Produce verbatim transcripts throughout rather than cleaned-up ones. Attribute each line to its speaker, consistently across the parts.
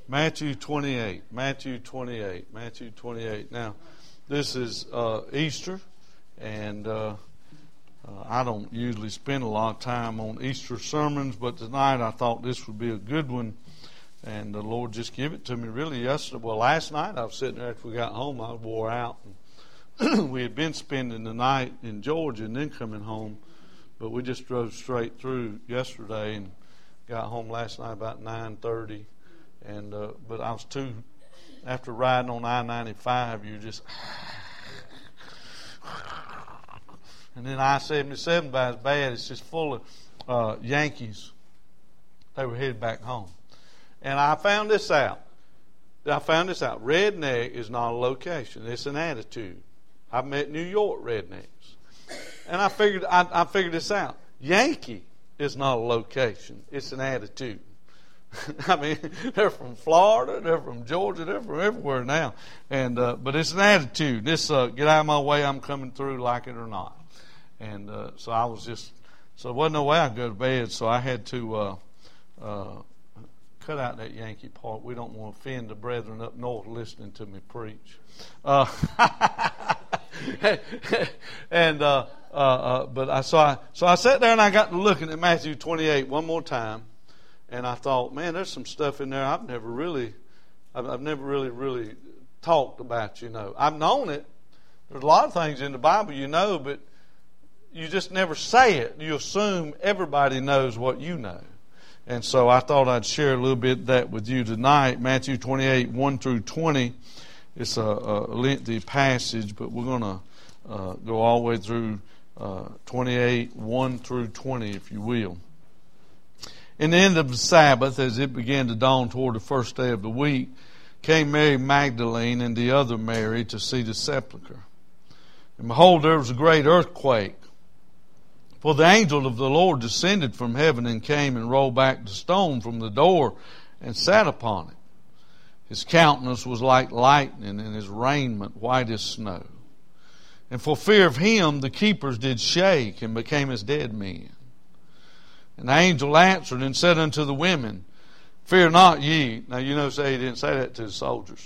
Speaker 1: Matthew twenty-eight. Matthew twenty-eight. Matthew twenty-eight. Now, this is uh, Easter, and uh, uh, I don't usually spend a lot of time on Easter sermons, but tonight I thought this would be a good one. And the Lord just gave it to me really yesterday. Well, last night I was sitting there after we got home. I was wore out. And we had been spending the night in Georgia and then coming home. But we just drove straight through yesterday and got home last night about nine thirty. And uh, but I was too, after riding on I ninety-five, you're just... And then I seventy-seven about as bad. It's just full of uh, Yankees. They were headed back home. And I found this out. I found this out. Redneck is not a location. It's an attitude. I've met New York rednecks. And I figured I, I figured this out. Yankee is not a location. It's an attitude. I mean, they're from Florida, they're from Georgia, they're from everywhere now. And uh, but it's an attitude. This uh, get out of my way, I'm coming through, like it or not. And uh, so I was just, so there wasn't no way I'd go to bed. So I had to uh, uh, cut out that Yankee part. We don't want to offend the brethren up north listening to me preach. Uh, and uh, uh, uh, but I so I so I sat there and I got to looking at Matthew twenty-eight one more time, and I thought, man, there's some stuff in there I've never really, I've, I've never really really talked about. You know, I've known it. There's a lot of things in the Bible you know, but you just never say it. You assume everybody knows what you know. And so I thought I'd share a little bit of that with you tonight. Matthew twenty-eight, one through twenty. It's a, a lengthy passage, but we're going to uh, go all the way through uh, twenty-eight, one through twenty, if you will. In the end of the Sabbath, as it began to dawn toward the first day of the week, came Mary Magdalene and the other Mary to see the sepulchre. And behold, there was a great earthquake. For the angel of the Lord descended from heaven and came and rolled back the stone from the door and sat upon it. His countenance was like lightning, and his raiment white as snow. And for fear of him, the keepers did shake and became as dead men. And the angel answered and said unto the women, Fear not ye. Now you know, say he didn't say that to the soldiers.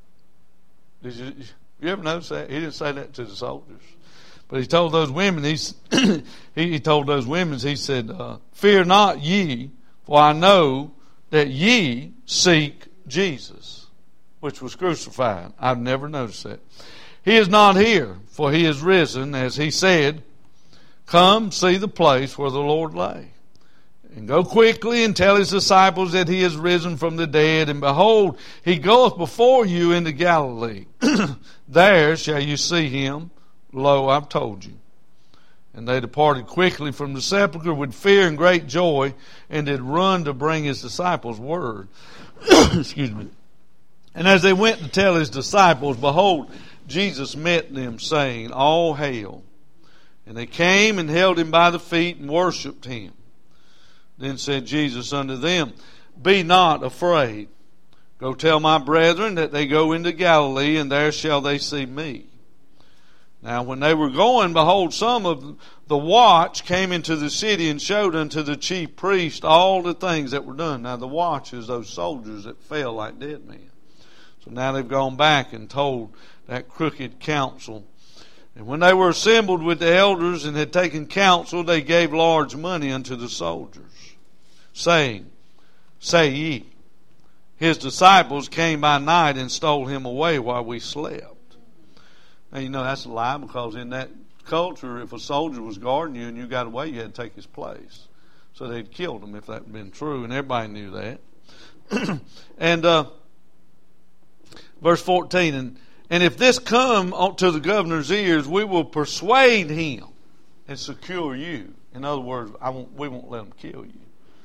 Speaker 1: Did you, you ever notice that? He didn't say that to the soldiers. But he told those women, he's, he, he told those women, he said, uh, Fear not ye, for I know that ye seek Jesus, which was crucified. I've never noticed that. He is not here, for he is risen, as he said. Come, see the place where the Lord lay. And go quickly and tell his disciples that he is risen from the dead. And behold, he goeth before you into Galilee. There shall you see him. Lo, I've told you. And they departed quickly from the sepulchre with fear and great joy, and did run to bring his disciples word. Excuse me. And as they went to tell his disciples, behold, Jesus met them, saying, All hail. And they came and held him by the feet and worshipped him. Then said Jesus unto them, Be not afraid. Go tell my brethren that they go into Galilee, and there shall they see me. Now when they were going, behold, some of the watch came into the city and showed unto the chief priest all the things that were done. Now the watch is those soldiers that fell like dead men. So now they've gone back and told that crooked council. And when they were assembled with the elders and had taken counsel, they gave large money unto the soldiers, saying, Say ye, his disciples came by night and stole him away while we slept. Now, you know, that's a lie, because in that culture, if a soldier was guarding you and you got away, you had to take his place. So they'd killed him if that had been true, and everybody knew that. and uh, verse fourteen, and, and if this come to the governor's ears, we will persuade him and secure you. In other words, I won't, we won't let them kill you.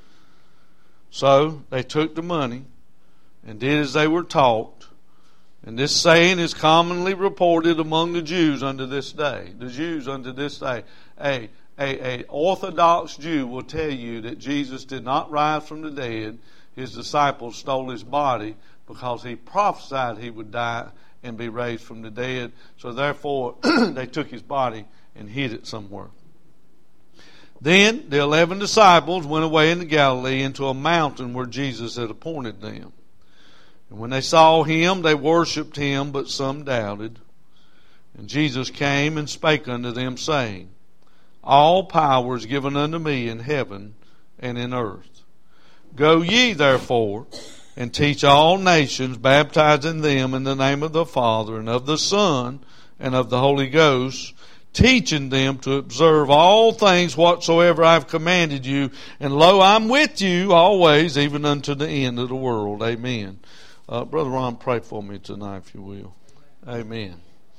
Speaker 1: So they took the money and did as they were taught. And this saying is commonly reported among the Jews unto this day. The Jews unto this day. A, a, a Orthodox Jew will tell you that Jesus did not rise from the dead. His disciples stole his body because he prophesied he would die and be raised from the dead. So therefore, they took his body and hid it somewhere. Then the eleven disciples went away into Galilee, into a mountain where Jesus had appointed them. And when they saw him, they worshipped him, but some doubted. And Jesus came and spake unto them, saying, All power is given unto me in heaven and in earth. Go ye therefore, and teach all nations, baptizing them in the name of the Father, and of the Son, and of the Holy Ghost, teaching them to observe all things whatsoever I have commanded you. And lo, I'm with you always, even unto the end of the world. Amen. Uh, Brother Ron, pray for me tonight, if you will. Amen.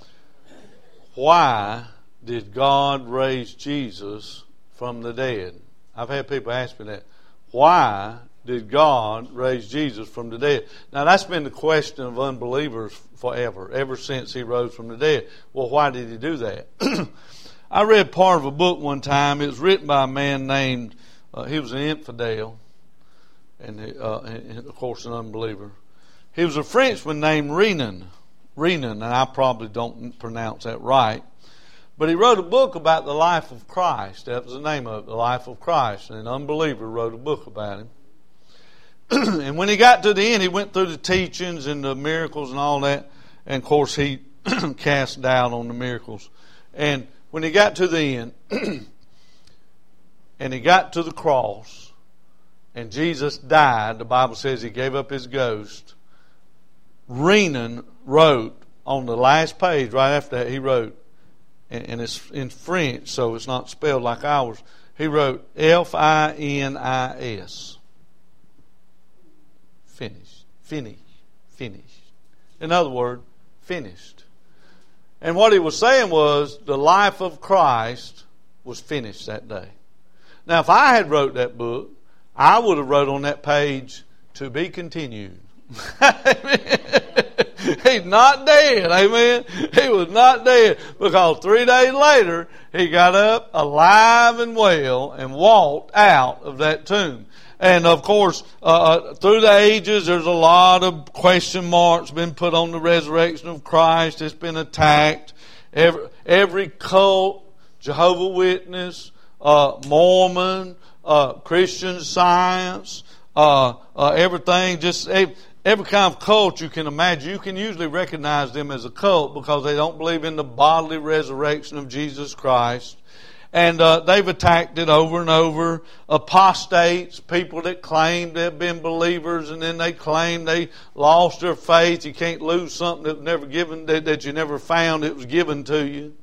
Speaker 1: Why did God raise Jesus from the dead? I've had people ask me that. Why did God raise Jesus from the dead? Now, that's been the question of unbelievers forever, ever since he rose from the dead. Well, why did he do that? I read part of a book one time. It was written by a man named, uh, he was an infidel, and, uh, and of course an unbeliever. He was a Frenchman named Renan. Renan, and I probably don't pronounce that right. But he wrote a book about the life of Christ. That was the name of it, The Life of Christ. And an unbeliever wrote a book about him. And when he got to the end, he went through the teachings and the miracles and all that. And of course, he cast doubt on the miracles. And when he got to the end, and he got to the cross, and Jesus died, the Bible says he gave up his ghost. Renan wrote on the last page, right after that, he wrote, and it's in French, so it's not spelled like ours. He wrote F I N I S. Finished. Finished. Finished. In other words, finished. And what he was saying was the life of Christ was finished that day. Now, if I had wrote that book, I would have wrote on that page, to be continued. He's not dead, amen. He was not dead, because three days later he got up alive and well and walked out of that tomb. And of course, uh, through the ages, there's a lot of question marks been put on the resurrection of Christ. It's been attacked. Every, every cult, Jehovah's Witness, uh, Mormon, uh, Christian Science, uh, uh, everything, just every, every kind of cult you can imagine. You can usually recognize them as a cult because they don't believe in the bodily resurrection of Jesus Christ. And uh, they've attacked it over and over. Apostates, people that claim they've been believers and then they claim they lost their faith. You can't lose something that was never given, that, that you never found. It was given to you.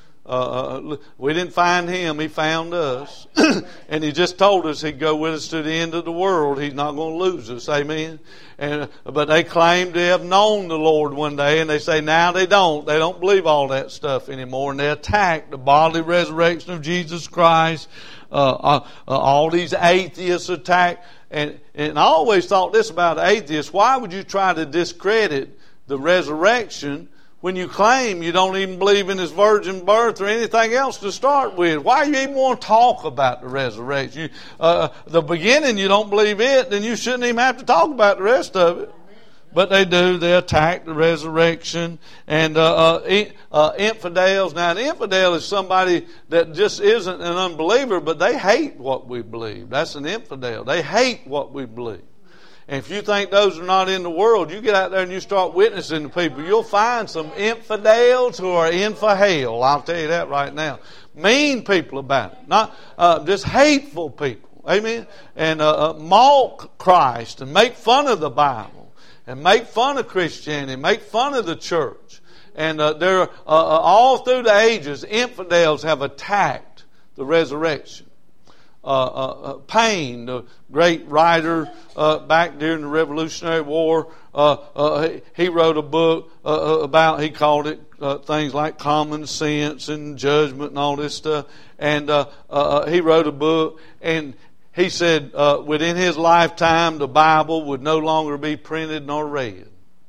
Speaker 1: Uh, we didn't find him, he found us. And he just told us he'd go with us to the end of the world. He's not going to lose us, amen. And but they claim to have known the Lord one day, and they say now they don't. They don't believe all that stuff anymore, and they attack the bodily resurrection of Jesus Christ. Uh, uh, uh, all these atheists attack, and and I always thought this about atheists: why would you try to discredit the resurrection when you claim you don't even believe in His virgin birth or anything else to start with? Why do you even want to talk about the resurrection? You, uh, the beginning, you don't believe it, then you shouldn't even have to talk about the rest of it. But they do. They attack the resurrection. And uh, uh, uh, infidels. Now, an infidel is somebody that just isn't an unbeliever, but they hate what we believe. That's an infidel. They hate what we believe. And if you think those are not in the world, you get out there and you start witnessing to people, you'll find some infidels who are in for hell. I'll tell you that right now. Mean people about it. Not uh, just hateful people. Amen? And uh, uh, mock Christ and make fun of the Bible and make fun of Christianity, make fun of the church. And uh, there, uh, uh, all through the ages, infidels have attacked the resurrection. Uh, uh, Paine, the great writer uh, back during the Revolutionary War, uh, uh, he, he wrote a book uh, about, he called it uh, things like common sense and judgment and all this stuff. And uh, uh, he wrote a book, and he said uh, within his lifetime the Bible would no longer be printed nor read.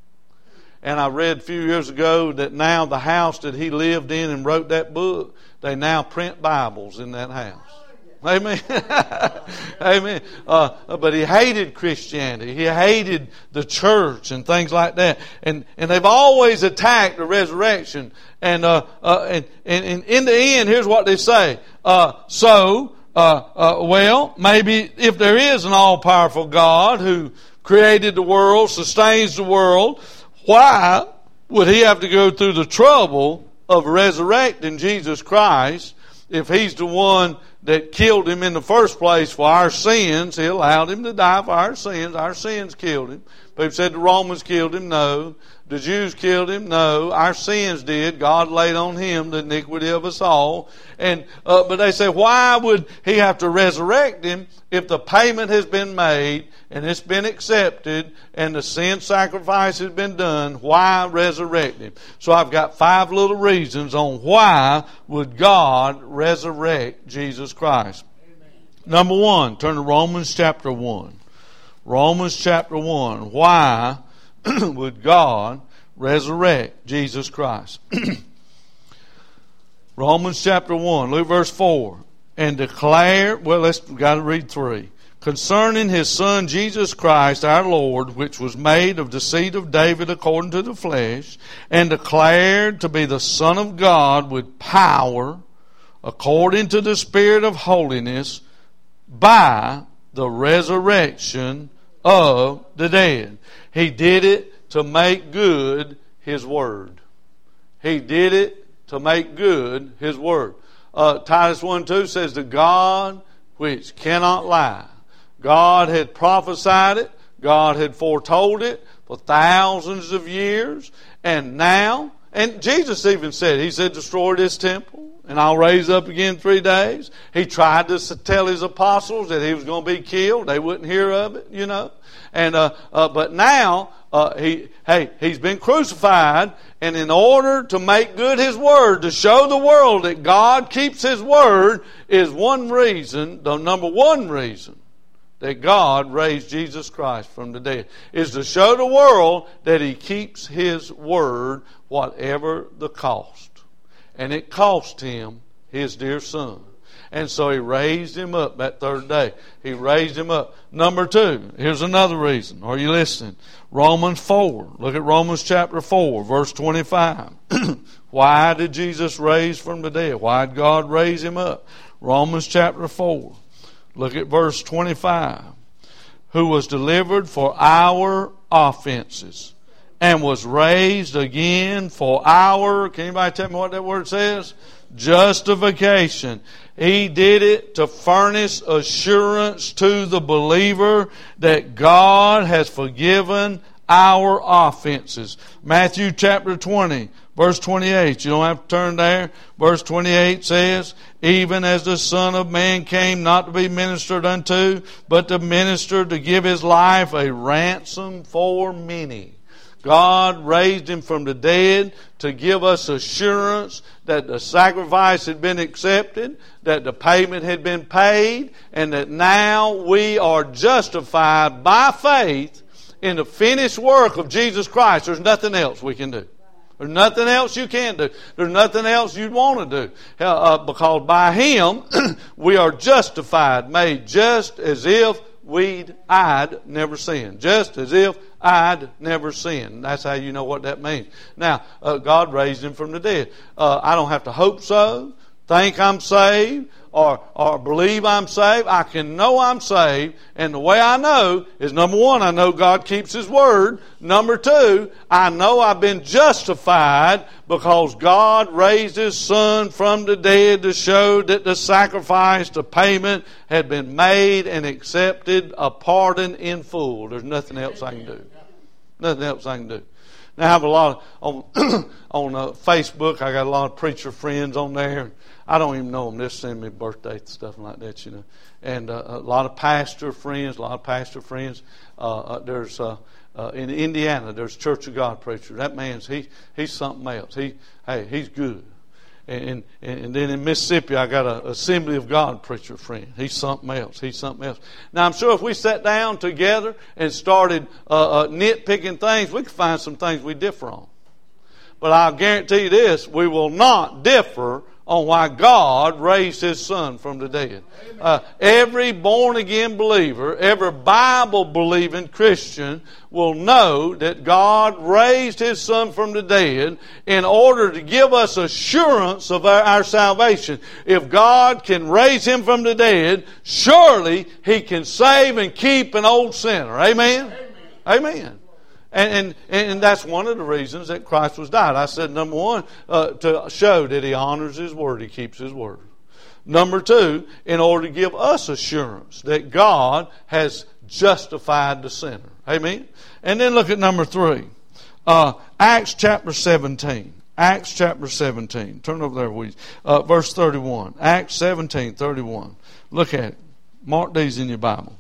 Speaker 1: And I read a few years ago that now the house that he lived in and wrote that book, they now print Bibles in that house. Amen. Amen. Uh, but he hated Christianity. He hated the church and things like that. And and they've always attacked the resurrection. And uh, uh and, and, and in the end, here's what they say. Uh, so, uh, uh, well, maybe if there is an all-powerful God who created the world, sustains the world, why would he have to go through the trouble of resurrecting Jesus Christ if he's the one that killed him in the first place for our sins? He allowed him to die for our sins. Our sins killed him. People said the Romans killed him. No. The Jews killed him. No. Our sins did. God laid on him the iniquity of us all. And uh, but they say, why would he have to resurrect him if the payment has been made and it's been accepted and the sin sacrifice has been done? Why resurrect him? So I've got five little reasons on why would God resurrect Jesus Christ. Amen. Number one, turn to Romans chapter one. Romans chapter one. Why would God resurrect Jesus Christ? Romans chapter one, look at verse four. And declare, well, let's, we've got to read three. Concerning his Son Jesus Christ our Lord, which was made of the seed of David according to the flesh, and declared to be the Son of God with power, according to the Spirit of holiness, by the resurrection of the dead. He did it to make good his word. He did it to make good his word. Uh, Titus one two says, the God which cannot lie. God had prophesied it. God had foretold it for thousands of years. And now, and Jesus even said, he said, destroy this temple and I'll raise up again in three days. He tried to tell his apostles that he was going to be killed. They wouldn't hear of it, you know. And uh, uh, but now uh, he hey he's been crucified, and in order to make good his word, to show the world that God keeps his word, is one reason, the number one reason that God raised Jesus Christ from the dead, is to show the world that he keeps his word whatever the cost. And it cost him his dear Son. And so he raised him up that third day. He raised him up. Number two, here's another reason. Are you listening? Romans four. Look at Romans chapter four, verse twenty-five. Why did Jesus raise from the dead? Why did God raise him up? Romans chapter four. Look at verse twenty-five. Who was delivered for our offenses and was raised again for our, can anybody tell me what that word says? Justification. He did it to furnish assurance to the believer that God has forgiven our offenses. Matthew chapter twenty, verse twenty-eight. You don't have to turn there. Verse twenty-eight says, even as the Son of Man came not to be ministered unto, but to minister, to give his life a ransom for many. God raised him from the dead to give us assurance that the sacrifice had been accepted, that the payment had been paid, and that now we are justified by faith in the finished work of Jesus Christ. There's nothing else we can do. There's nothing else you can do. There's nothing else you'd want to do. Uh, because by him we are justified, made just as if we'd I'd never sinned. Just as if I'd never sinned. That's how you know what that means. Now, uh, God raised him from the dead. Uh, I don't have to hope so, think I'm saved, or, or believe I'm saved. I can know I'm saved. And the way I know is, number one, I know God keeps his word. Number two, I know I've been justified because God raised his Son from the dead to show that the sacrifice, the payment had been made and accepted, a pardon in full. There's nothing else I can do. Nothing else I can do. Now I have a lot of, on on uh, Facebook. I got a lot of preacher friends on there. I don't even know them. They send me birthday stuff like that, you know. And uh, a lot of pastor friends, a lot of pastor friends. Uh, uh, there's uh, uh, in Indiana, there's Church of God preacher. That man's he he's something else. He hey he's good. And, and and then in Mississippi, I got an Assembly of God preacher friend. He's something else. He's something else. Now, I'm sure if we sat down together and started uh, uh, nitpicking things, we could find some things we differ on. But I'll guarantee you this, we will not differ on why God raised his Son from the dead. Uh, every born-again believer, every Bible-believing Christian will know that God raised his Son from the dead in order to give us assurance of our, our salvation. If God can raise him from the dead, surely he can save and keep an old sinner. Amen? Amen. Amen. And, and and that's one of the reasons that Christ was died. I said, number one, uh, to show that He honors His word, He keeps His word. Number two, in order to give us assurance that God has justified the sinner. Amen. And then look at number three, uh, Acts chapter seventeen. Acts chapter seventeen. Turn over there, please. Uh, verse thirty-one. Acts seventeen, thirty-one. Look at it. Mark these in your Bible.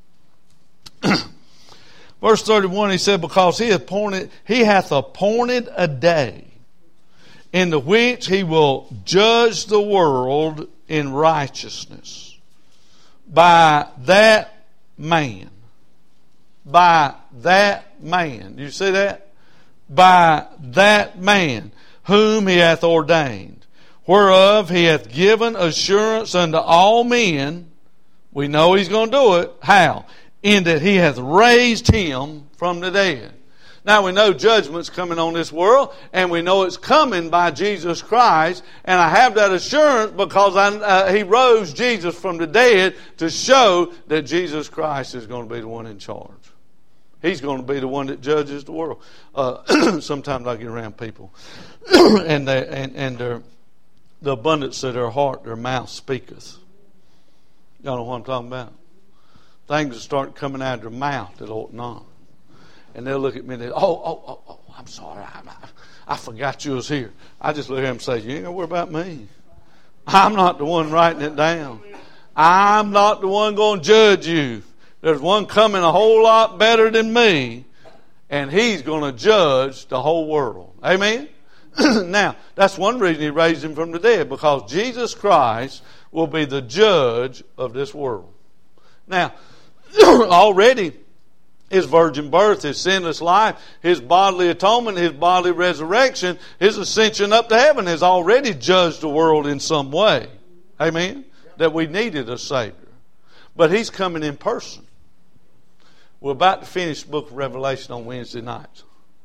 Speaker 1: Verse thirty-one, he said, because he appointed, he hath appointed a day in the which he will judge the world in righteousness by that man. By that man. You see that? By that man whom he hath ordained, whereof he hath given assurance unto all men. We know he's going to do it. How? In that he hath raised him from the dead. Now we know judgment's coming on this world, and we know it's coming by Jesus Christ, and I have that assurance because I, uh, he rose Jesus from the dead to show that Jesus Christ is going to be the one in charge. He's going to be the one that judges the world. Uh, sometimes I get around people, and they, and and their the abundance of their heart, their mouth speaketh. Y'all know what I'm talking about? Things will start coming out of their mouth that ought not. And they'll look at me and they, oh, oh, oh, oh, I'm sorry. I, I, I forgot you was here. I just look at him and say, you ain't going to worry about me. I'm not the one writing it down. I'm not the one going to judge you. There's one coming a whole lot better than me, and he's going to judge the whole world. Amen? Now, that's one reason he raised him from the dead, because Jesus Christ will be the judge of this world. Now, already his virgin birth, his sinless life, his bodily atonement, his bodily resurrection, his ascension up to heaven has already judged the world in some way. Amen? That we needed a Savior. But he's coming in person. We're about to finish the book of Revelation on Wednesday nights.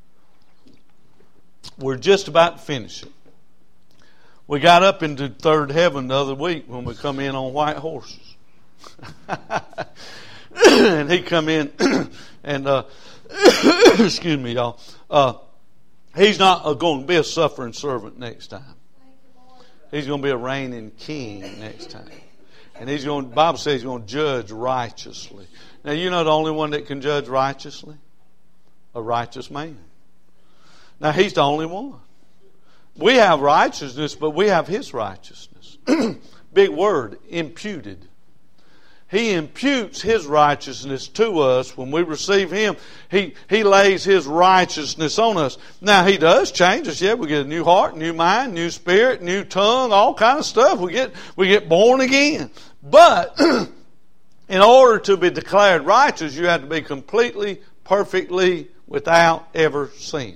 Speaker 1: We're just about to finish it. We got up into third heaven the other week when we come in on white horses. And he come in and uh, excuse me, y'all. Uh, he's not uh, going to be a suffering servant next time. He's going to be a reigning king next time. And he's going. The Bible says he's going to judge righteously. Now you know the only one that can judge righteously? A righteous man. Now he's the only one. We have righteousness, but we have his righteousness. Big word, imputed. He imputes his righteousness to us when we receive him. He he lays his righteousness on us. Now he does change us. Yeah, we get a new heart, new mind, new spirit, new tongue, all kind of stuff. We get we get born again. But in order to be declared righteous, you have to be completely, perfectly without ever sin.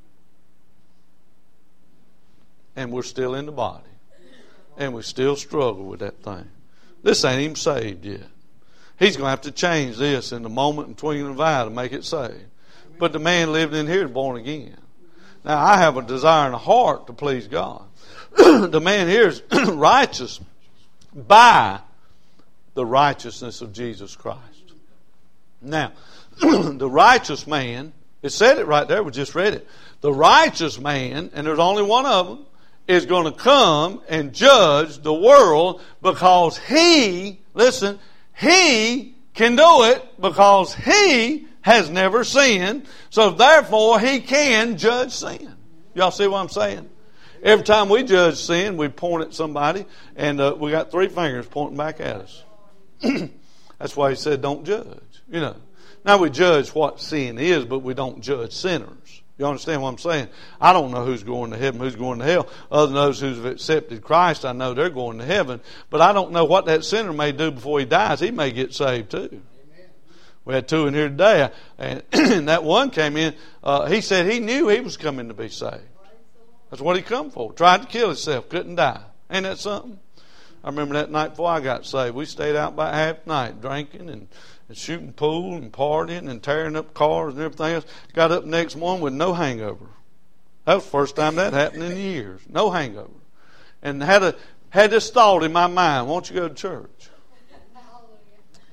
Speaker 1: And we're still in the body. And we still struggle with that thing. This ain't even saved yet. He's going to have to change this in the moment and twinkling of an eye to make it saved. But the man lived in here is born again. Now, I have a desire in the heart to please God. The man here is righteous by the righteousness of Jesus Christ. Now, the righteous man, it said it right there, we just read it. The righteous man, and there's only one of them, is going to come and judge the world because he, listen, he can do it because he has never sinned. So therefore he can judge sin. Y'all see what I'm saying? Every time we judge sin, we point at somebody and uh, we got three fingers pointing back at us. That's why he said don't judge. You know. Now we judge what sin is, but we don't judge sinners. You understand what I'm saying? I don't know who's going to heaven, who's going to hell. Other than those who have accepted Christ, I know they're going to heaven. But I don't know what that sinner may do before he dies. He may get saved too. Amen. We had two in here today. And that one came in. Uh, he said he knew he was coming to be saved. That's what he come for. Tried to kill himself. Couldn't die. Ain't that something? I remember that night before I got saved. We stayed out about half night drinking and and shooting pool and partying and tearing up cars and everything else. Got up the next morning with no hangover. That was the first time that happened in years. No hangover. And had a had this thought in my mind, won't you go to church?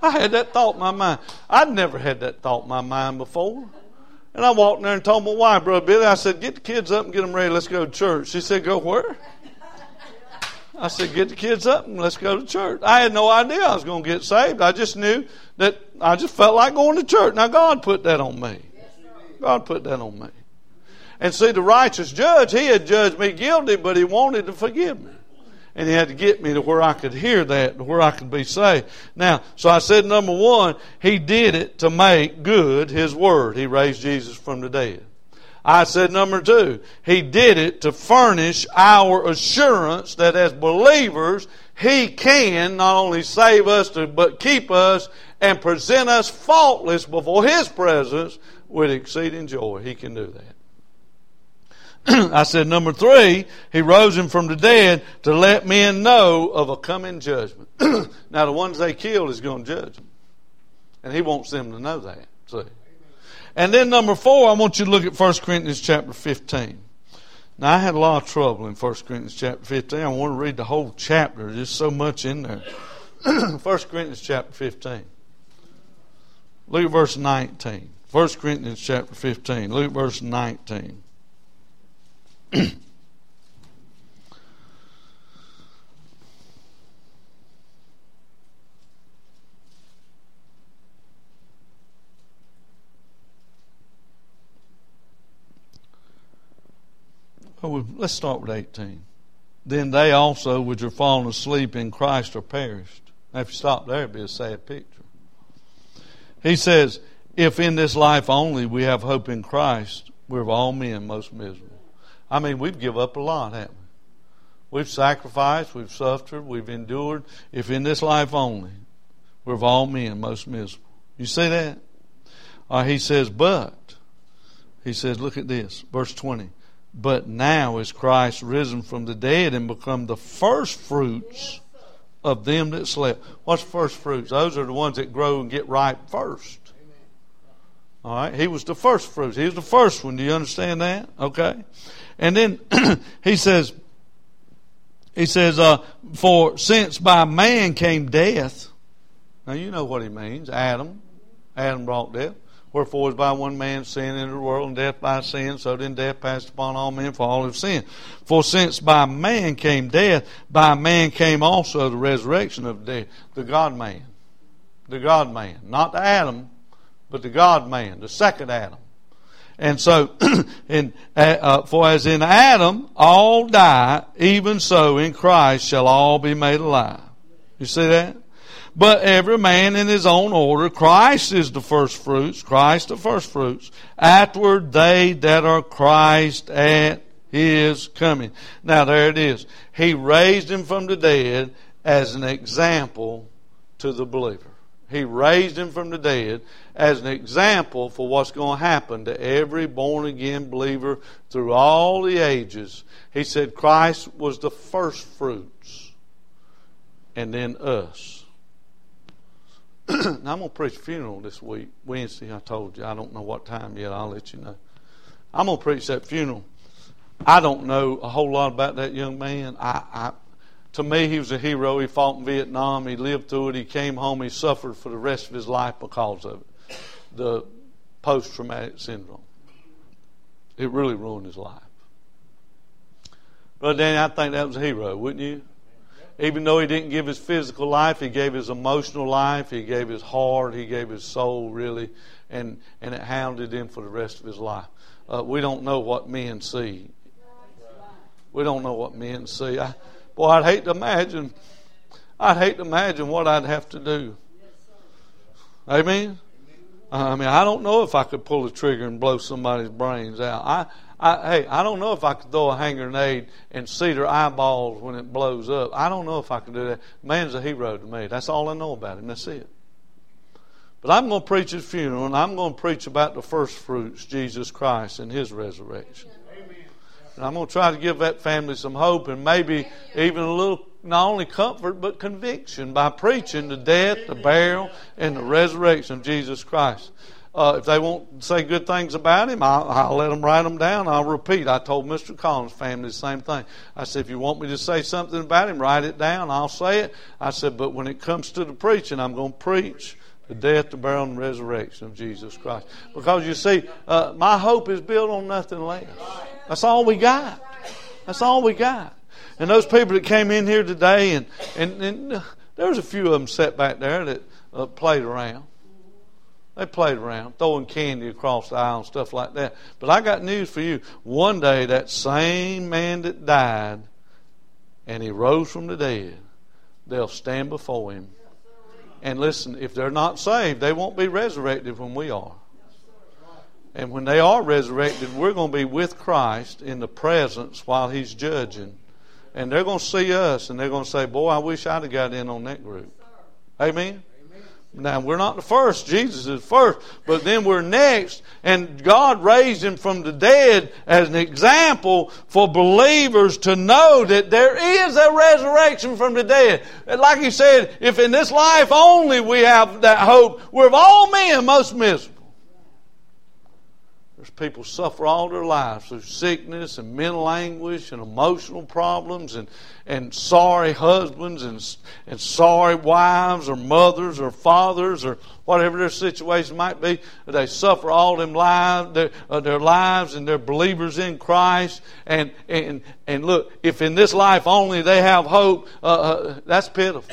Speaker 1: I had that thought in my mind. I'd never had that thought in my mind before. And I walked in there and told my wife, Brother Billy, I said, get the kids up and get them ready. Let's go to church. She said, go where? I said, get the kids up and let's go to church. I had no idea I was going to get saved. I just knew that I just felt like going to church. Now, God put that on me. God put that on me. And see, the righteous judge, he had judged me guilty, but he wanted to forgive me. And he had to get me to where I could hear that, to where I could be saved. Now, so I said, number one, he did it to make good his word. He raised Jesus from the dead. I said, number two, he did it to furnish our assurance that as believers, he can not only save us, but keep us and present us faultless before his presence with exceeding joy. He can do that. I said, number three, he rose him from the dead to let men know of a coming judgment. Now, the ones they killed is going to judge them. And he wants them to know that. See? And then number four, I want you to look at First Corinthians chapter fifteen. Now, I had a lot of trouble in First Corinthians chapter fifteen. I want to read the whole chapter. There's so much in there. First Corinthians chapter fifteen. Look at verse nineteen. First Corinthians chapter fifteen. Look at verse nineteen. Oh, let's start with eighteen. Then they also which are fallen asleep in Christ are perished. Now, if you stop there, it'd be a sad picture. He says, if in this life only we have hope in Christ, we're of all men most miserable. I mean, we've given up a lot, haven't we? We've sacrificed, we've suffered, we've endured. If in this life only, we're of all men most miserable. You see that? Uh, he says, but, he says, look at this, verse twenty. But now is Christ risen from the dead and become the first fruits of them that slept. What's first fruits? Those are the ones that grow and get ripe first. All right, he was the first fruits. He was the first one. Do you understand that? Okay. And then he says, he says, uh, for since by man came death. Now you know what he means. Adam. Adam brought death. Wherefore as by one man sin entered the world, and death by sin, so then death passed upon all men, for all have sinned. For since by man came death, by man came also the resurrection of the dead. The God-man. The God-man. Not the Adam, but the God-man. The second Adam. And so, in, uh, for as in Adam all die, even so in Christ shall all be made alive. You see that? But every man in his own order. Christ is the first fruits. Christ the first fruits. Afterward they that are Christ at his coming. Now there it is. He raised him from the dead as an example to the believer. He raised him from the dead as an example for what's going to happen to every born-again believer through all the ages. He said Christ was the first fruits, and then us. Now, I'm going to preach a funeral this week, Wednesday, I told you. I don't know what time yet. I'll let you know. I'm going to preach that funeral. I don't know a whole lot about that young man. I, I To me, he was a hero. He fought in Vietnam. He lived through it. He came home. He suffered for the rest of his life because of it. The post-traumatic syndrome. It really ruined his life. Brother Danny, I think that was a hero, wouldn't you? Even though he didn't give his physical life, he gave his emotional life. He gave his heart. He gave his soul, really. And, and it hounded him for the rest of his life. Uh, we don't know what men see. We don't know what men see. I, Boy, I'd hate to imagine, I'd hate to imagine what I'd have to do. Amen? I mean, I don't know if I could pull the trigger and blow somebody's brains out. I, I, hey, I don't know if I could throw a hand grenade and see their eyeballs when it blows up. I don't know if I could do that. Man's a hero to me. That's all I know about him. That's it. But I'm going to preach his funeral, and I'm going to preach about the first fruits, Jesus Christ, and his resurrection. And I'm going to try to give that family some hope and maybe even a little, not only comfort, but conviction by preaching the death, the burial, and the resurrection of Jesus Christ. uh, if they won't say good things about him, I'll, I'll let them write them down. I'll repeat. I told Mister Collins' family the same thing. I said, if you want me to say something about him, write it down. I'll say it. I said, but when it comes to the preaching, I'm going to preach the death, the burial, and resurrection of Jesus Christ. Because you see, uh, my hope is built on nothing less. That's all we got. That's all we got. And those people that came in here today, and, and, and there was a few of them sat back there that uh, played around. They played around, throwing candy across the aisle and stuff like that. But I got news for you. One day, that same man that died, and he rose from the dead, they'll stand before him. And listen, if they're not saved, they won't be resurrected when we are. And when they are resurrected, we're going to be with Christ in the presence while He's judging. And they're going to see us, and they're going to say, boy, I wish I'd have got in on that group. Amen? Now, we're not the first. Jesus is first. But then we're next. And God raised Him from the dead as an example for believers to know that there is a resurrection from the dead. And like He said, if in this life only we have that hope, we're of all men most miserable. There's people suffer all their lives through sickness and mental anguish and emotional problems and, and sorry husbands and, and sorry wives or mothers or fathers or whatever their situation might be. They suffer all them lives, their, uh, their lives, and they're believers in Christ. And, and, and look, if in this life only they have hope, uh, uh, that's pitiful.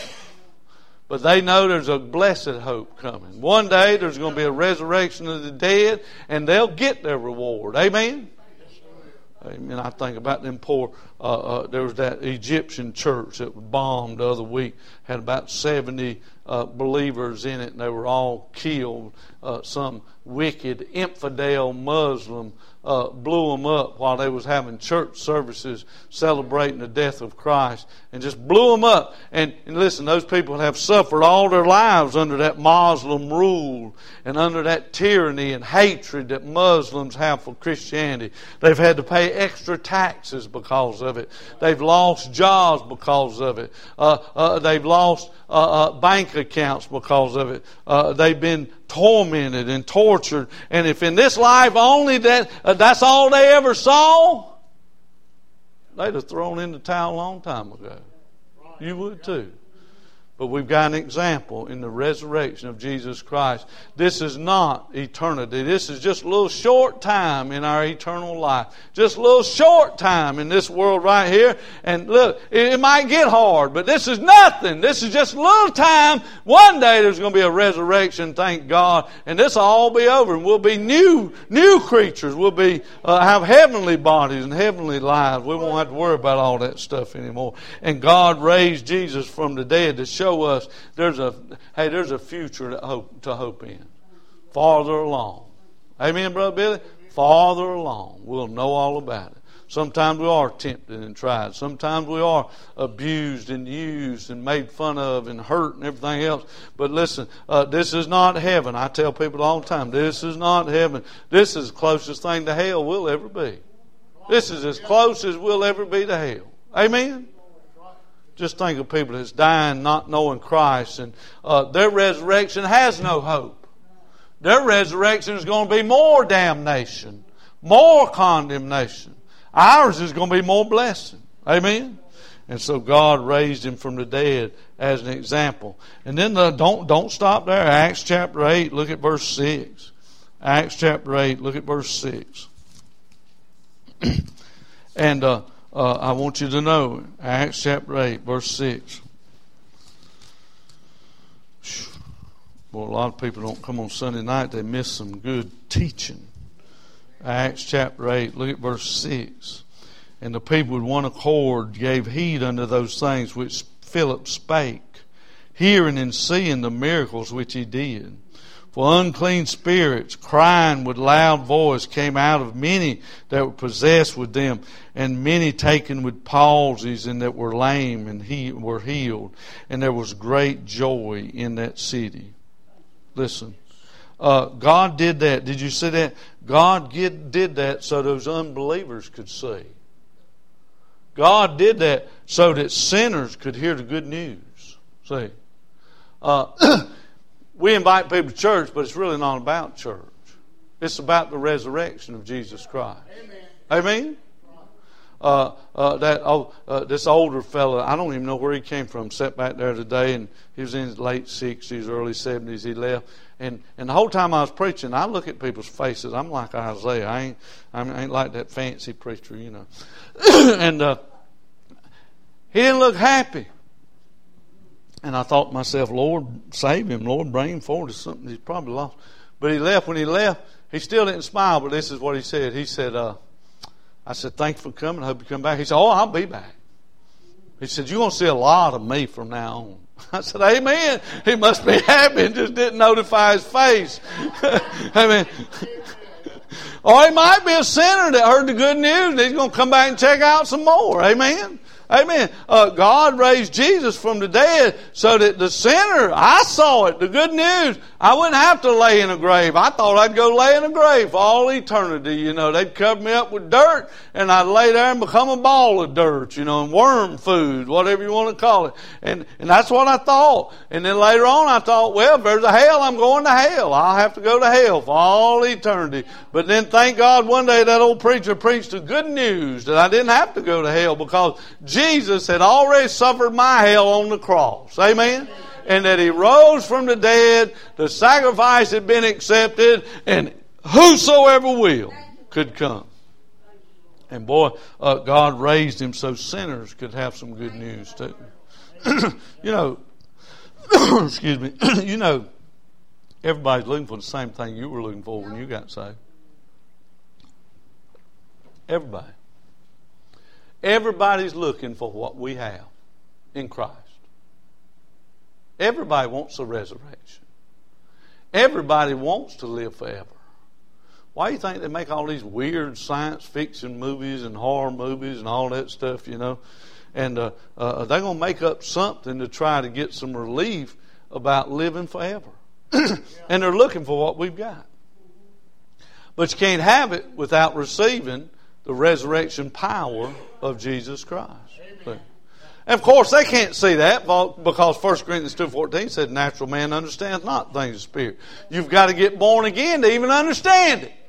Speaker 1: But they know there's a blessed hope coming. One day there's going to be a resurrection of the dead, and they'll get their reward. Amen? Amen. I think about them poor, uh, uh, there was that Egyptian church that was bombed the other week. Had about seventy uh, believers in it, and they were all killed. Uh, some wicked infidel Muslim uh, blew them up while they was having church services celebrating the death of Christ, and just blew them up. And, and listen, those people have suffered all their lives under that Muslim rule and under that tyranny and hatred that Muslims have for Christianity. They've had to pay extra taxes because of it. They've lost jobs because of it. Uh, uh, they've lost uh, uh, bank accounts because of it. Uh, they've been tormented and tortured. And if in this life only that uh, that's all they ever saw, they'd have thrown in the towel a long time ago. You would too. But we've got an example in the resurrection of Jesus Christ. This is not eternity. This is just a little short time in our eternal life. Just a little short time in this world right here. And look, it, it might get hard, but this is nothing. This is just a little time. One day there's going to be a resurrection, thank God. And this will all be over. And we'll be new new creatures. We'll be uh, have heavenly bodies and heavenly lives. We won't have to worry about all that stuff anymore. And God raised Jesus from the dead to show us there's a hey there's a future to hope to hope in. Farther along. Amen, Brother Billy? Farther along. We'll know all about it. Sometimes we are tempted and tried. Sometimes we are abused and used and made fun of and hurt and everything else. But listen, uh, this is not heaven. I tell people all the time, this is not heaven. This is the closest thing to hell we'll ever be. This is as close as we'll ever be to hell. Amen? Just think of people that's dying not knowing Christ, and uh, their resurrection has no hope. Their resurrection is going to be more damnation, more condemnation. Ours is going to be more blessing. Amen? And so God raised Him from the dead as an example. And then the, don't don't stop there. Acts chapter eight, look at verse six. Acts chapter eight, look at verse six. and uh, uh, I want you to know, Acts chapter eight, verse six. Boy, a lot of people don't come on Sunday night. They miss some good teaching. Acts chapter eight, look at verse six. And the people with one accord gave heed unto those things which Philip spake, hearing and seeing the miracles which he did. For unclean spirits, crying with loud voice, came out of many that were possessed with them, and many taken with palsies, and that were lame and he were healed. And there was great joy in that city. Listen. Uh, God did that. Did you see that? God did, did that so those unbelievers could see. God did that so that sinners could hear the good news. See? Uh, we invite people to church, but it's really not about church. It's about the resurrection of Jesus Christ. Amen? Amen? Uh, uh, that oh, uh, this older fella, I don't even know where he came from, sat back there today, and he was in his late sixties, early seventies. He left, and and the whole time I was preaching, I look at people's faces. I'm like Isaiah. I ain't I ain't like that fancy preacher, you know. and uh, he didn't look happy. And I thought to myself, Lord, save him. Lord, bring him forward to something he's probably lost. But he left. When he left, he still didn't smile. But this is what he said. He said. Uh, I said, thanks for coming. I hope you come back. He said, oh, I'll be back. He said, you're going to see a lot of me from now on. I said, amen. He must be happy and just didn't notify his face. I mean, or he might be a sinner that heard the good news and he's going to come back and check out some more. Amen. Amen. Uh, God raised Jesus from the dead so that the sinner, I saw it, the good news, I wouldn't have to lay in a grave. I thought I'd go lay in a grave for all eternity. You know, they'd cover me up with dirt and I'd lay there and become a ball of dirt, you know, and worm food, whatever you want to call it. And, and that's what I thought. And then later on I thought, well, if there's a hell, I'm going to hell. I'll have to go to hell for all eternity. But then thank God one day that old preacher preached the good news that I didn't have to go to hell because Jesus had already suffered my hell on the cross. Amen? And that He rose from the dead, the sacrifice had been accepted, and whosoever will could come. And boy, uh, God raised Him so sinners could have some good news too. You know, excuse me, you know, everybody's looking for the same thing you were looking for when you got saved. Everybody. Everybody's looking for what we have in Christ. Everybody wants a resurrection. Everybody wants to live forever. Why do you think they make all these weird science fiction movies and horror movies and all that stuff, you know? And uh, uh, they're going to make up something to try to get some relief about living forever. And they're looking for what we've got. But you can't have it without receiving the resurrection power of Jesus Christ. Amen. And of course they can't see that because First Corinthians two fourteen said natural man understands not things of spirit. You've got to get born again to even understand it.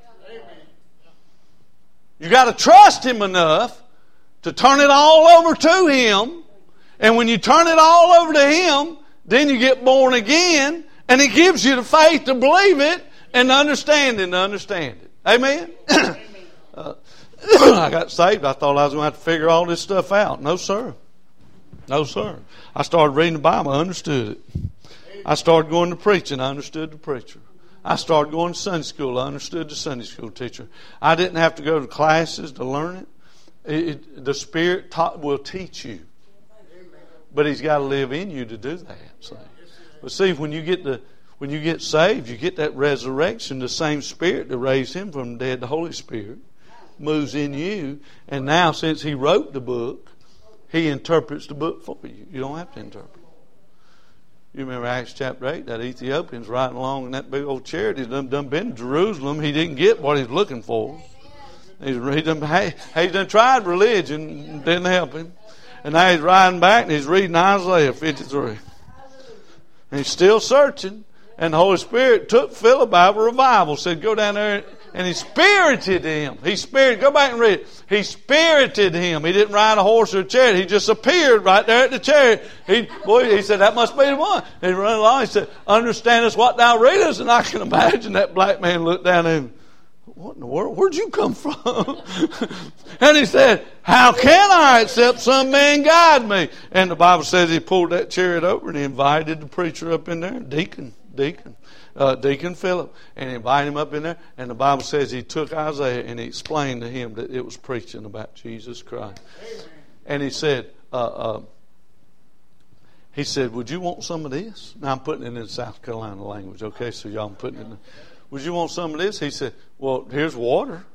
Speaker 1: You've got to trust Him enough to turn it all over to Him. And when you turn it all over to Him, then you get born again and He gives you the faith to believe it and the understanding to understand it. Amen? uh, I got saved. I thought I was going to have to figure all this stuff out. No, sir. No, sir. I started reading the Bible. I understood it. I started going to preaching. I understood the preacher. I started going to Sunday school. I understood the Sunday school teacher. I didn't have to go to classes to learn it. it, it the Spirit taught, will teach you. But He's got to live in you to do that. See? But see, when you get the when you get saved, you get that resurrection. The same Spirit that raised Him from the dead, the Holy Spirit, moves in you, and now since He wrote the book, He interprets the book for you. You don't have to interpret. You remember Acts chapter eight, that Ethiopian's riding along in that big old chariot. He's done, done been to Jerusalem. He didn't get what he's looking for. He's, he done, hey, he's done tried religion, didn't help him. And now he's riding back and he's reading Isaiah fifty-three. And he's still searching. And the Holy Spirit took Philip out of a revival, said, go down there. And He spirited him. He spirited, go back and read it. He spirited him. He didn't ride a horse or a chariot. He just appeared right there at the chariot. He, boy, he said, that must be the one. He ran along. He said, understand us what thou readest. And I can imagine that black man looked down at him. What in the world? Where'd you come from? And he said, how can I except some man guide me? And the Bible says he pulled that chariot over and he invited the preacher up in there, deacon, deacon. Uh, Deacon Philip, and he invited him up in there, and the Bible says he took Isaiah and he explained to him that it was preaching about Jesus Christ. Amen. And he said, uh, uh, he said, would you want some of this? Now I'm putting it in South Carolina language, okay, so y'all I'm putting it in. Would you want some of this? He said, well, here's water.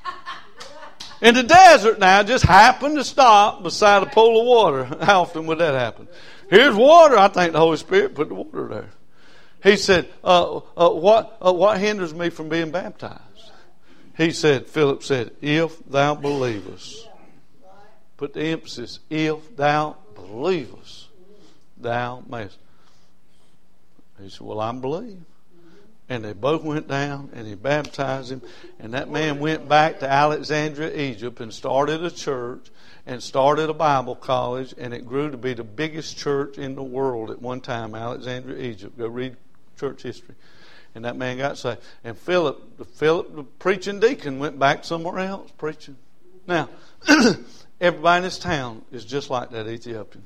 Speaker 1: In the desert now, just happened to stop beside a pool of water. How often would that happen? Here's water. I think the Holy Spirit put the water there. He said, uh, uh, what, uh, what hinders me from being baptized? He said, Philip said, if thou believest. Put the emphasis, if thou believest, thou mayest. He said, well, I believe. And they both went down, and he baptized him. And that man went back to Alexandria, Egypt, and started a church, and started a Bible college, and it grew to be the biggest church in the world at one time, Alexandria, Egypt. Go read church history. And that man got saved. And Philip, Philip, the preaching deacon, went back somewhere else preaching. Now, everybody in this town is just like that Ethiopian.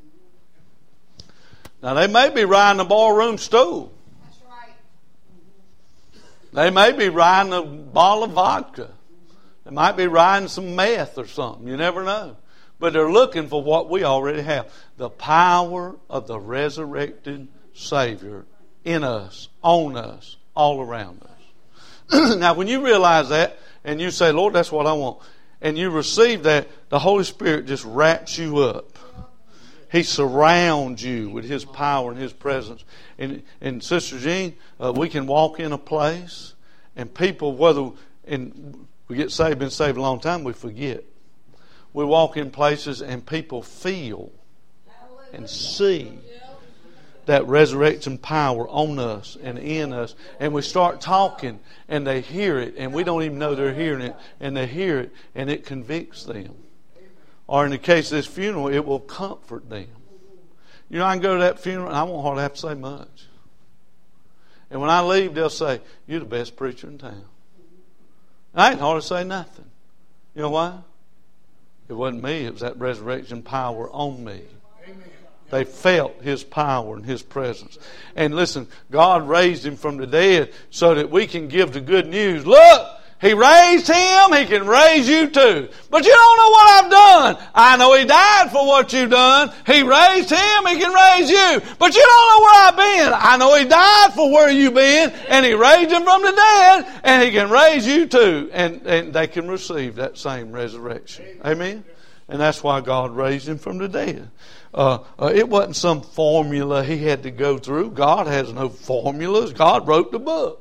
Speaker 1: Now, they may be riding a ballroom stool.
Speaker 2: That's right.
Speaker 1: They may be riding a bottle of vodka. They might be riding some meth or something. You never know. But they're looking for what we already have. The power of the resurrected Savior in us, on us, all around us. Now, when you realize that and you say, Lord, that's what I want, and you receive that, the Holy Spirit just wraps you up. He surrounds you with His power and His presence. And, and Sister Jean, uh, we can walk in a place and people, whether in, we get saved, been saved a long time, we forget. We walk in places and people feel and see that resurrection power on us and in us. And we start talking and they hear it and we don't even know they're hearing it, and they hear it and it convicts them. Or in the case of this funeral, it will comfort them. You know, I can go to that funeral and I won't hardly have to say much. And when I leave, they'll say, you're the best preacher in town. I ain't hardly say nothing. You know why? It wasn't me. It was that resurrection power on me. Amen. They felt His power and His presence. And listen, God raised Him from the dead so that we can give the good news. Look! He raised him, He can raise you too. But you don't know what I've done. I know He died for what you've done. He raised him, He can raise you. But you don't know where I've been. I know He died for where you've been, and He raised him from the dead, and He can raise you too. And, and they can receive that same resurrection. Amen? And that's why God raised him from the dead. Uh, uh, it wasn't some formula he had to go through. God has no formulas. God wrote the book.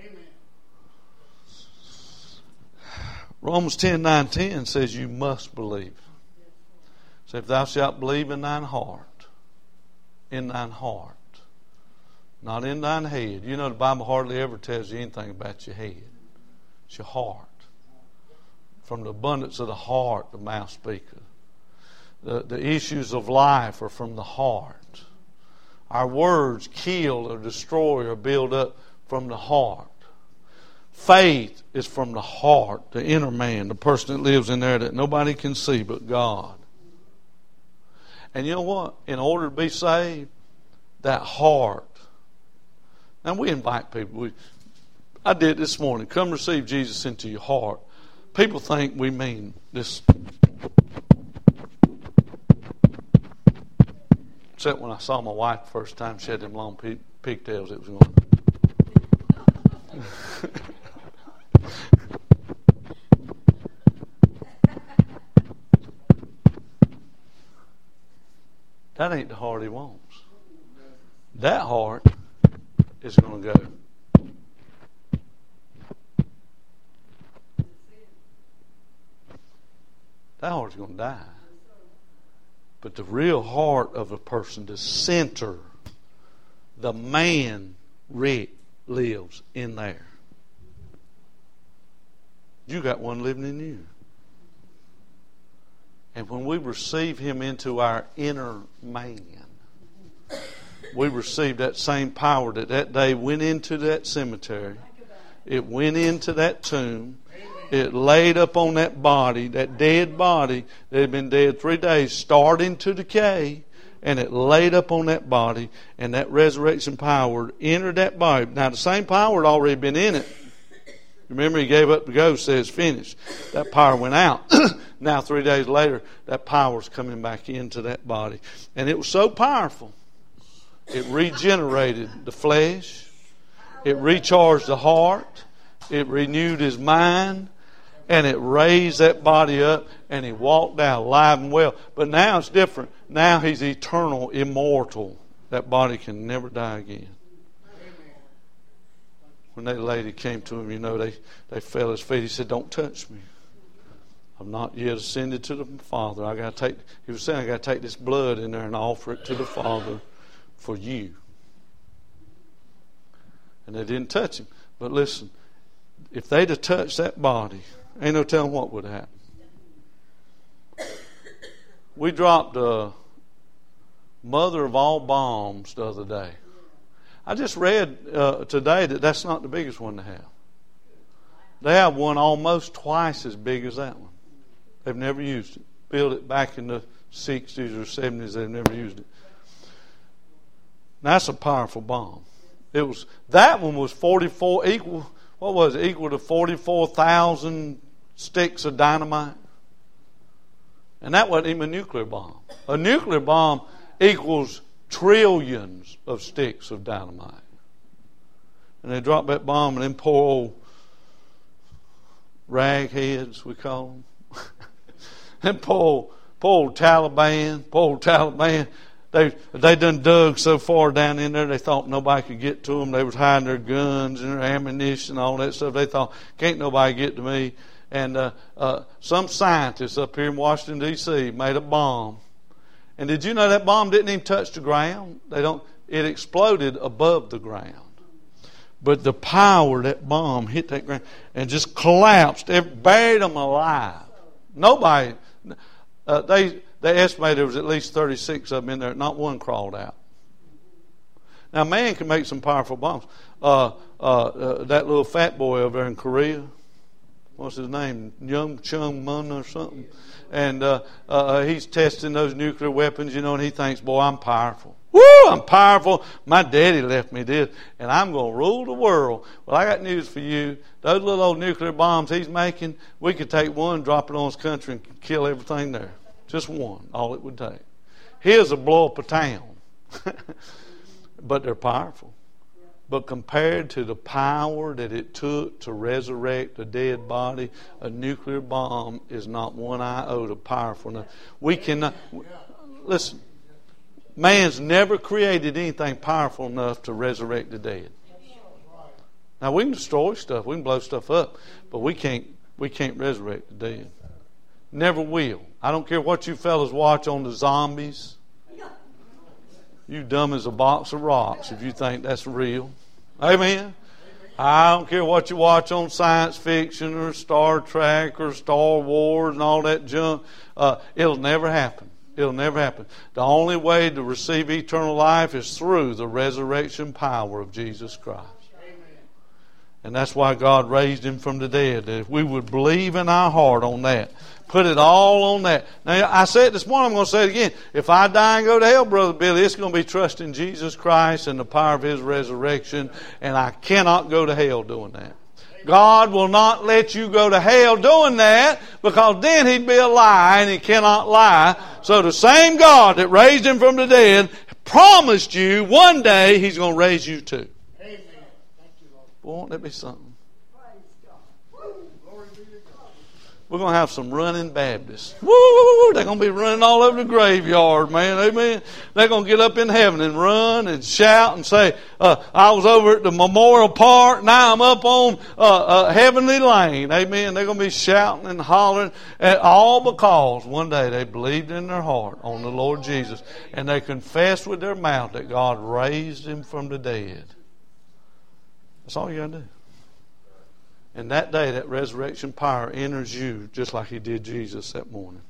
Speaker 1: Romans ten nine ten says you must believe. So if thou shalt believe in thine heart, in thine heart, not in thine head. You know the Bible hardly ever tells you anything about your head. It's your heart. From the abundance of the heart, the mouth speaketh. The, the issues of life are from the heart. Our words kill or destroy or build up from the heart. Faith is from the heart, the inner man, the person that lives in there that nobody can see but God. And you know what? In order to be saved, that heart. Now we invite people. We, I did this morning. Come receive Jesus into your heart. People think we mean this. Except when I saw my wife the first time, she had them long pe- pigtails. It was going. That ain't the heart He wants. That heart is going to go. That heart's going to die. But the real heart of a person, the center, the man, Rick, lives in there. You got one living in you. And when we receive Him into our inner man, we receive that same power that that day went into that cemetery. It went into that tomb. It laid up on that body, that dead body that had been dead three days, starting to decay. And it laid up on that body, and that resurrection power entered that body. Now the same power had already been in it. Remember, He gave up the ghost, says finished. That power went out. Now three days later, that power's coming back into that body. And it was so powerful. It regenerated the flesh. It recharged the heart. It renewed his mind. And it raised that body up, and he walked out alive and well. But now it's different. Now he's eternal, immortal. That body can never die again. When that lady came to him, you know, they, they fell at his feet. He said, don't touch me. I'm not yet ascended to the Father. I got to take, he was saying, I got to take this blood in there and offer it to the Father for you. And they didn't touch him. But listen, if they'd have touched that body, ain't no telling what would have happened. We dropped a mother of all bombs the other day. I just read uh, today that that's not the biggest one to have. They have one almost twice as big as that one. They've never used it. Built it back in the sixties or seventies. They've never used it. Now, that's a powerful bomb. It was that one was forty-four equal. What was it? Equal to forty-four thousand sticks of dynamite. And that wasn't even a nuclear bomb. A nuclear bomb equals trillions of sticks of dynamite. And they dropped that bomb, and them poor old ragheads, we call them. Them poor, poor old Taliban, poor old Taliban. They they done dug so far down in there, they thought nobody could get to them. They was hiding their guns and their ammunition and all that stuff. They thought, can't nobody get to me. And uh, uh, some scientists up here in Washington, D C made a bomb. And did you know that bomb didn't even touch the ground? They don't. It exploded above the ground. But the power of that bomb hit that ground and just collapsed. It buried them alive. Nobody. Uh, they they estimated there was at least thirty-six of them in there. Not one crawled out. Now, man can make some powerful bombs. Uh, uh, uh, that little fat boy over there in Korea. What's his name? Young Chung Mun or something. And uh, uh, he's testing those nuclear weapons, you know, and he thinks, boy, I'm powerful. Woo, I'm powerful. My daddy left me this, and I'm going to rule the world. Well, I got news for you. Those little old nuclear bombs he's making, we could take one, drop it on his country, and kill everything there. Just one, all it would take. His will blow up a town. But they're powerful. But compared to the power that it took to resurrect a dead body, a nuclear bomb is not one iota powerful enough. We cannot. Listen, man's never created anything powerful enough to resurrect the dead. Now we can destroy stuff, we can blow stuff up, but we can't. We can't resurrect the dead. Never will. I don't care what you fellas watch on the zombies. You dumb as a box of rocks if you think that's real. Amen. I don't care what you watch on science fiction or Star Trek or Star Wars and all that junk. Uh, it'll never happen. It'll never happen. The only way to receive eternal life is through the resurrection power of Jesus Christ. And that's why God raised Him from the dead. If we would believe in our heart on that, put it all on that. Now, I said it this morning, I'm going to say it again. If I die and go to hell, Brother Billy, it's going to be trusting Jesus Christ and the power of His resurrection. And I cannot go to hell doing that. God will not let you go to hell doing that, because then He'd be a lie, and He cannot lie. So the same God that raised Him from the dead promised you one day He's going to raise you too. Boy, won't that be something? We're going to have some running Baptists. Woo! They're going to be running all over the graveyard, man. Amen. They're going to get up in heaven and run and shout and say, uh, I was over at the Memorial Park, now I'm up on uh, uh, Heavenly Lane. Amen. They're going to be shouting and hollering, at all because one day they believed in their heart on the Lord Jesus, and they confessed with their mouth that God raised Him from the dead. That's all you got to do. And that day, that resurrection power enters you just like He did Jesus that morning.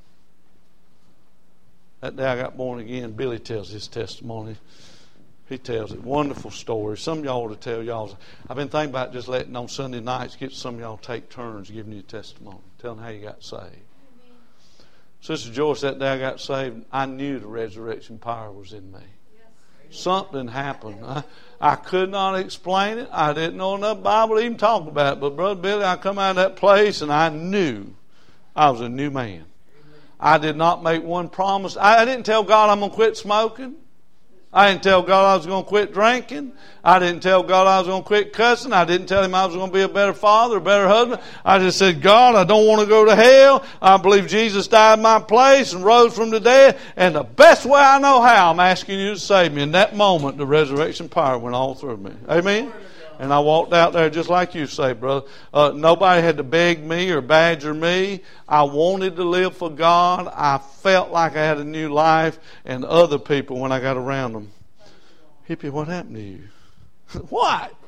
Speaker 1: That day I got born again. Billy tells his testimony. He tells it. Wonderful story. Some of y'all ought to tell y'all. I've been thinking about just letting on Sunday nights, get some of y'all take turns giving you a testimony. Telling how you got saved. Sister Joyce, that day I got saved, I knew the resurrection power was in me. Something happened. I, I could not explain it. I didn't know enough Bible to even talk about it. But Brother Billy, I come out of that place and I knew I was a new man. I did not make one promise. I, I didn't tell God I'm going to quit smoking. I didn't tell God I was going to quit drinking. I didn't tell God I was going to quit cussing. I didn't tell Him I was going to be a better father, a better husband. I just said, God, I don't want to go to hell. I believe Jesus died in my place and rose from the dead. And the best way I know how, I'm asking you to save me. In that moment, the resurrection power went all through me. Amen? And I walked out there just like you say, brother. Uh, nobody had to beg me or badger me. I wanted to live for God. I felt like I had a new life. And other people, when I got around them, Hippie, what happened to you? What?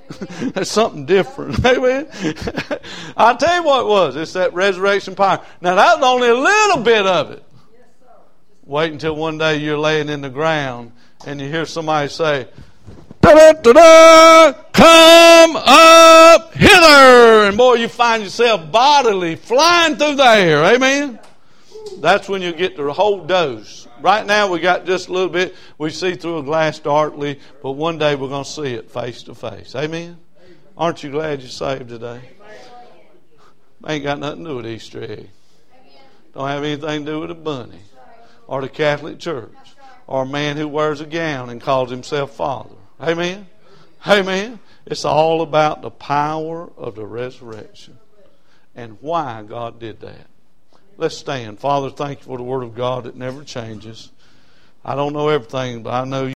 Speaker 1: There's something different. Amen. I'll tell you what it was. It's that resurrection power. Now that was only a little bit of it. Wait until one day you're laying in the ground and you hear somebody say, da-da-da-da, come up hither. And boy, you find yourself bodily flying through the air. Amen. That's when you get the whole dose. Right now we got just a little bit. We see through a glass darkly, but one day we're going to see it face to face. Amen? Aren't you glad you're saved today? Ain't got nothing to do with Easter egg. Don't have anything to do with a bunny or the Catholic Church or a man who wears a gown and calls himself Father. Amen? Amen? It's all about the power of the resurrection and why God did that. Let's stand. Father, thank you for the Word of God that never changes. I don't know everything, but I know you.